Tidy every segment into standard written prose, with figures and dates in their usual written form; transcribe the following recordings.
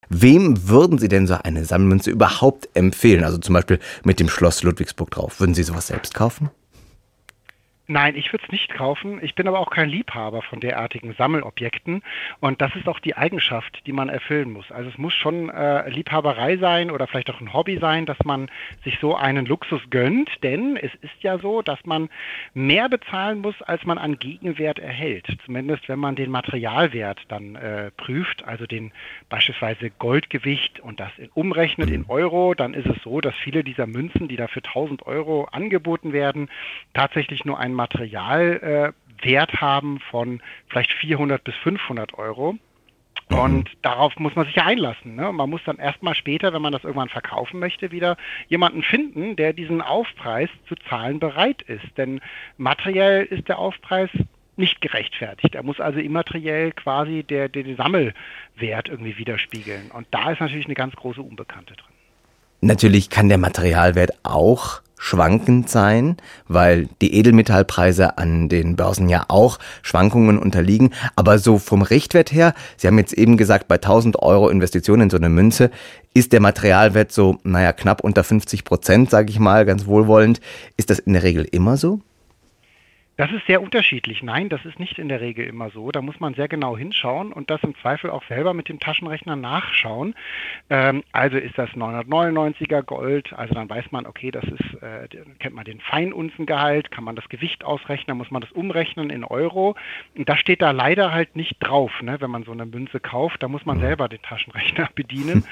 Wem würden Sie denn so eine Sammelmünze überhaupt empfehlen? Also zum Beispiel mit dem Schloss Ludwigsburg drauf. Würden Sie sowas selbst kaufen? Nein, ich würde es nicht kaufen. Ich bin aber auch kein Liebhaber von derartigen Sammelobjekten. Und das ist auch die Eigenschaft, die man erfüllen muss. Also es muss schon Liebhaberei sein oder vielleicht auch ein Hobby sein, dass man sich so einen Luxus gönnt. Denn es ist ja so, dass man mehr bezahlen muss, als man an Gegenwert erhält. Zumindest wenn man den Materialwert dann prüft, also den beispielsweise Goldgewicht und das umrechnet in Euro, dann ist es so, dass viele dieser Münzen, die da für 1.000 € angeboten werden, tatsächlich nur einen Materialwert haben von vielleicht 400 bis 500 €. Und darauf muss man sich ja einlassen. Ne? Man muss dann erstmal später, wenn man das irgendwann verkaufen möchte, wieder jemanden finden, der diesen Aufpreis zu zahlen bereit ist. Denn materiell ist der Aufpreis nicht gerechtfertigt. Er muss also immateriell quasi den Sammelwert irgendwie widerspiegeln. Und da ist natürlich eine ganz große Unbekannte drin. Natürlich kann der Materialwert auch schwankend sein, weil die Edelmetallpreise an den Börsen ja auch Schwankungen unterliegen. Aber so vom Richtwert her, Sie haben jetzt eben gesagt, bei 1.000 € Investition in so eine Münze ist der Materialwert so, knapp unter 50%, sage ich mal, ganz wohlwollend. Ist das in der Regel immer so? Das ist sehr unterschiedlich. Nein, das ist nicht in der Regel immer so. Da muss man sehr genau hinschauen und das im Zweifel auch selber mit dem Taschenrechner nachschauen. Also ist das 999er Gold, also dann weiß man, okay, das ist, kennt man den Feinunzengehalt, kann man das Gewicht ausrechnen, dann muss man das umrechnen in Euro. Und das steht da leider halt nicht drauf, ne, wenn man so eine Münze kauft. Da muss man selber den Taschenrechner bedienen.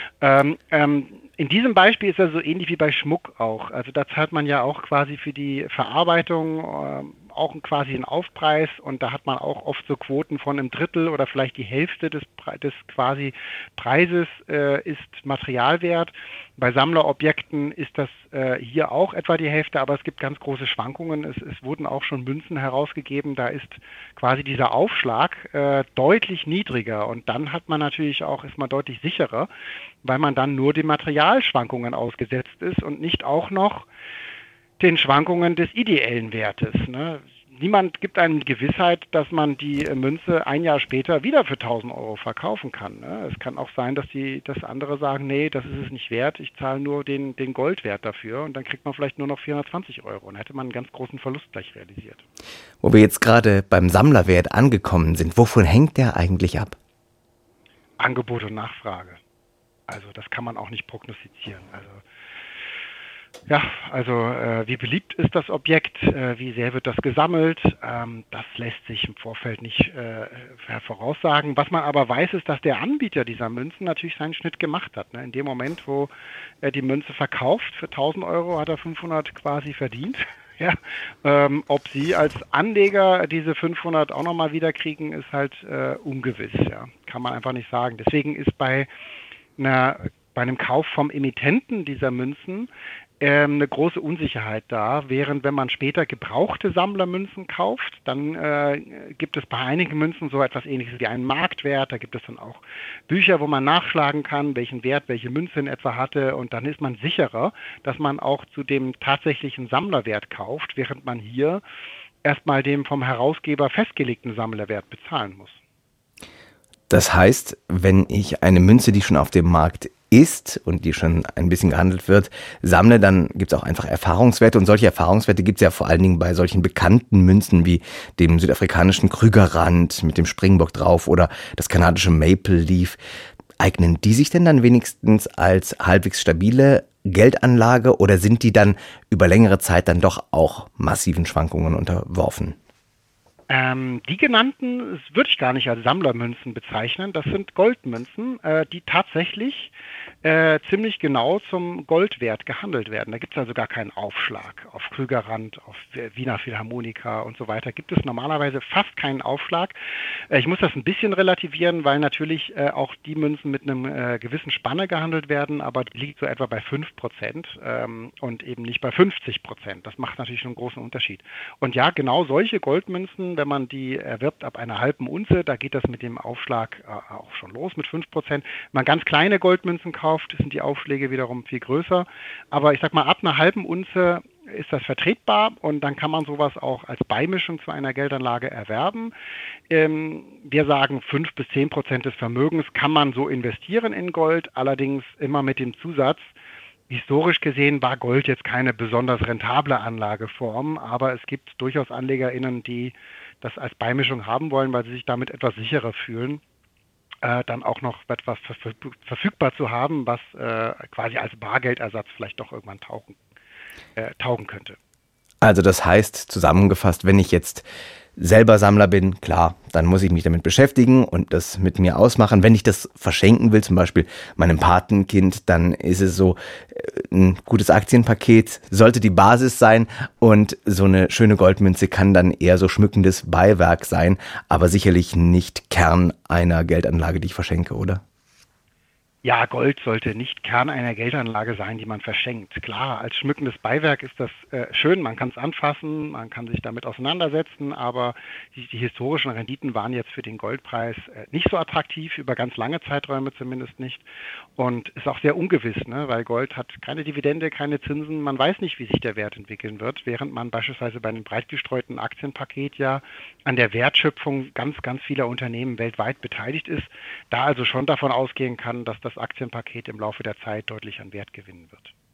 In diesem Beispiel ist das so ähnlich wie bei Schmuck auch. Also da zahlt man ja auch quasi für die Verarbeitung auch quasi einen Aufpreis und da hat man auch oft so Quoten von einem Drittel oder vielleicht die Hälfte des quasi Preises ist Materialwert. Bei Sammlerobjekten ist das hier auch etwa die Hälfte, aber es gibt ganz große Schwankungen. Es wurden auch schon Münzen herausgegeben, da ist quasi dieser Aufschlag deutlich niedriger und dann hat man natürlich auch, ist man deutlich sicherer, weil man dann nur den Materialschwankungen ausgesetzt ist und nicht auch noch den Schwankungen des ideellen Wertes. Ne? Niemand gibt einem die Gewissheit, dass man die Münze ein Jahr später wieder für 1.000 € verkaufen kann. Ne? Es kann auch sein, dass andere sagen, nee, das ist es nicht wert, ich zahle nur den Goldwert dafür und dann kriegt man vielleicht nur noch 420 € und dann hätte man einen ganz großen Verlust gleich realisiert. Wo wir jetzt gerade beim Sammlerwert angekommen sind, wovon hängt der eigentlich ab? Angebot und Nachfrage. Also das kann man auch nicht prognostizieren. Wie beliebt ist das Objekt, wie sehr wird das gesammelt, das lässt sich im Vorfeld nicht voraussagen. Was man aber weiß, ist, dass der Anbieter dieser Münzen natürlich seinen Schnitt gemacht hat. Ne? In dem Moment, wo er die Münze verkauft für 1.000 € hat er 500 quasi verdient. Ja, ob Sie als Anleger diese 500 auch nochmal wiederkriegen, ist halt ungewiss. Ja? Kann man einfach nicht sagen. Deswegen ist bei einem Kauf vom Emittenten dieser Münzen eine große Unsicherheit da, während wenn man später gebrauchte Sammlermünzen kauft, dann gibt es bei einigen Münzen so etwas Ähnliches wie einen Marktwert, da gibt es dann auch Bücher, wo man nachschlagen kann, welchen Wert welche Münze in etwa hatte und dann ist man sicherer, dass man auch zu dem tatsächlichen Sammlerwert kauft, während man hier erstmal dem vom Herausgeber festgelegten Sammlerwert bezahlen muss. Das heißt, wenn ich eine Münze, die schon auf dem Markt ist und die schon ein bisschen gehandelt wird, sammle, dann gibt es auch einfach Erfahrungswerte. Und solche Erfahrungswerte gibt es ja vor allen Dingen bei solchen bekannten Münzen wie dem südafrikanischen Krügerrand mit dem Springbock drauf oder das kanadische Maple Leaf. Eignen die sich denn dann wenigstens als halbwegs stabile Geldanlage oder sind die dann über längere Zeit dann doch auch massiven Schwankungen unterworfen? Die genannten würde ich gar nicht als Sammlermünzen bezeichnen. Das sind Goldmünzen, die tatsächlich ziemlich genau zum Goldwert gehandelt werden. Da gibt es also gar keinen Aufschlag. Auf Krügerrand, auf Wiener Philharmonika und so weiter gibt es normalerweise fast keinen Aufschlag. Ich muss das ein bisschen relativieren, weil natürlich auch die Münzen mit einem gewissen Spanne gehandelt werden, aber die liegt so etwa bei 5% und eben nicht bei 50%. Das macht natürlich schon einen großen Unterschied. Und ja, genau solche Goldmünzen, wenn man die erwirbt ab einer halben Unze, da geht das mit dem Aufschlag auch schon los mit 5%. Wenn man ganz kleine Goldmünzen kauft, sind die Aufschläge wiederum viel größer. Aber ich sag mal, ab einer halben Unze ist das vertretbar und dann kann man sowas auch als Beimischung zu einer Geldanlage erwerben. Wir sagen, 5-10% des Vermögens kann man so investieren in Gold, allerdings immer mit dem Zusatz, historisch gesehen war Gold jetzt keine besonders rentable Anlageform, aber es gibt durchaus AnlegerInnen, die das als Beimischung haben wollen, weil sie sich damit etwas sicherer fühlen, dann auch noch etwas verfügbar zu haben, was quasi als Bargeldersatz vielleicht doch irgendwann taugen könnte. Also das heißt, zusammengefasst, wenn ich jetzt selber Sammler bin, klar, dann muss ich mich damit beschäftigen und das mit mir ausmachen. Wenn ich das verschenken will, zum Beispiel meinem Patenkind, dann ist es so, ein gutes Aktienpaket sollte die Basis sein und so eine schöne Goldmünze kann dann eher so schmückendes Beiwerk sein, aber sicherlich nicht Kern einer Geldanlage, die ich verschenke, oder? Ja, Gold sollte nicht Kern einer Geldanlage sein, die man verschenkt. Klar, als schmückendes Beiwerk ist das schön, man kann es anfassen, man kann sich damit auseinandersetzen, aber die historischen Renditen waren jetzt für den Goldpreis nicht so attraktiv, über ganz lange Zeiträume zumindest nicht und ist auch sehr ungewiss, ne? Weil Gold hat keine Dividende, keine Zinsen, man weiß nicht, wie sich der Wert entwickeln wird, während man beispielsweise bei einem breit gestreuten Aktienpaket ja an der Wertschöpfung ganz, ganz vieler Unternehmen weltweit beteiligt ist, da also schon davon ausgehen kann, dass das Aktienpaket im Laufe der Zeit deutlich an Wert gewinnen wird.